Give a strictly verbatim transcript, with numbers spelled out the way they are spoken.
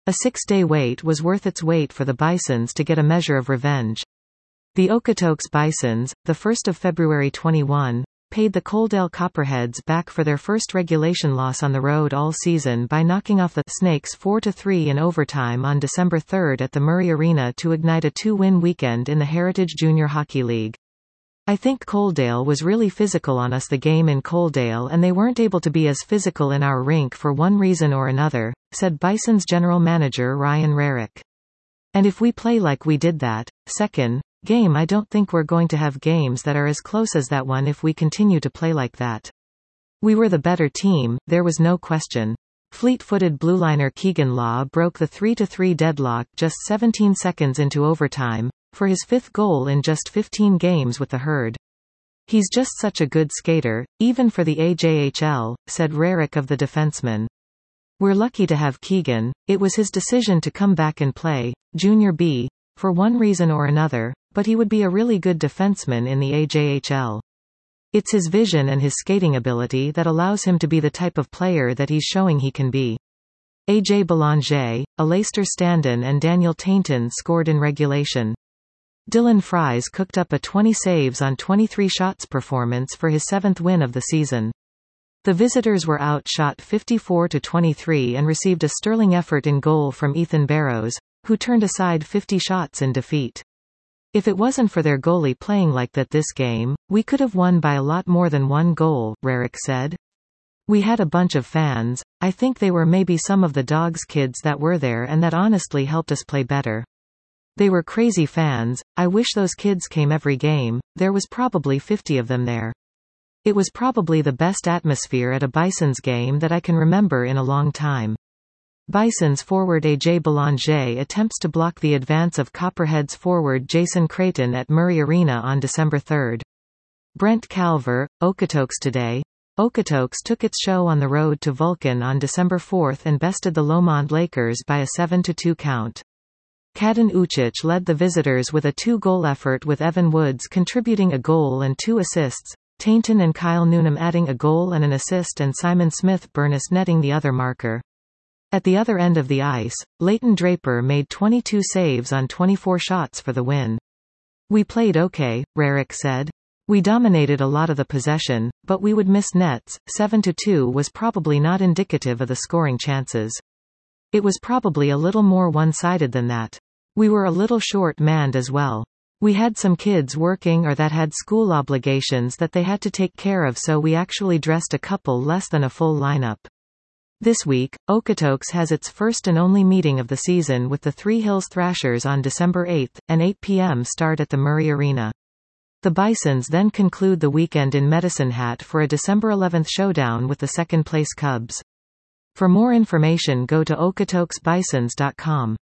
A six-day wait was worth its weight for the Bisons to get a measure of revenge. The Okotoks Bisons, the first of February twenty-first, paid the Coaldale Copperheads back for their first regulation loss on the road all season by knocking off the Snakes four to three in overtime on December third at the Murray Arena to ignite a two-win weekend in the Heritage Junior Hockey League. "I think Coaldale was really physical on us the game in Coaldale, and they weren't able to be as physical in our rink for one reason or another," said Bison's general manager Ryan Rarick. "And if we play like we did that second game, I don't think we're going to have games that are as close as that one if we continue to play like that. We were the better team, there was no question." Fleet-footed blueliner Keegan Law broke the three to three deadlock just seventeen seconds into overtime, for his fifth goal in just fifteen games with the Herd. "He's just such a good skater, even for the A J H L," said Rarick of the defenseman. "We're lucky to have Keegan. It was his decision to come back and play Junior B, for one reason or another, but he would be a really good defenseman in the A J H L. It's his vision and his skating ability that allows him to be the type of player that he's showing he can be." A J Belanger, Alastair Standen and Daniel Tainton scored in regulation. Dylan Fries cooked up a twenty saves on twenty-three shots performance for his seventh win of the season. The visitors were outshot fifty-four to twenty-three and received a sterling effort in goal from Ethan Barrows, who turned aside fifty shots in defeat. "If it wasn't for their goalie playing like that this game, we could have won by a lot more than one goal," Rarick said. "We had a bunch of fans. I think they were maybe some of the Dogs kids that were there, and that honestly helped us play better. They were crazy fans. I wish those kids came every game. There was probably fifty of them there. It was probably the best atmosphere at a Bisons game that I can remember in a long time." Bisons forward A J Belanger attempts to block the advance of Copperheads forward Jason Creighton at Murray Arena on December third. Brent Calver, Okotoks Today. Okotoks took its show on the road to Vulcan on December fourth and bested the Lomond Lakers by a seven to two count. Kadin Ucic led the visitors with a two-goal effort, with Evan Woods contributing a goal and two assists, Tainton and Kyle Noonan adding a goal and an assist, and Simon Smith-Burness netting the other marker. At the other end of the ice, Leighton Draper made twenty-two saves on twenty-four shots for the win. "We played okay," Rarick said. "We dominated a lot of the possession, but we would miss nets. seven to two was probably not indicative of the scoring chances. It was probably a little more one-sided than that. We were a little short-manned as well. We had some kids working or that had school obligations that they had to take care of, so we actually dressed a couple less than a full lineup." This week, Okotoks has its first and only meeting of the season with the Three Hills Thrashers on December eighth, an eight p m start at the Murray Arena. The Bisons then conclude the weekend in Medicine Hat for a December eleventh showdown with the second-place Cubs. For more information, go to Okotokes Bisons dot com.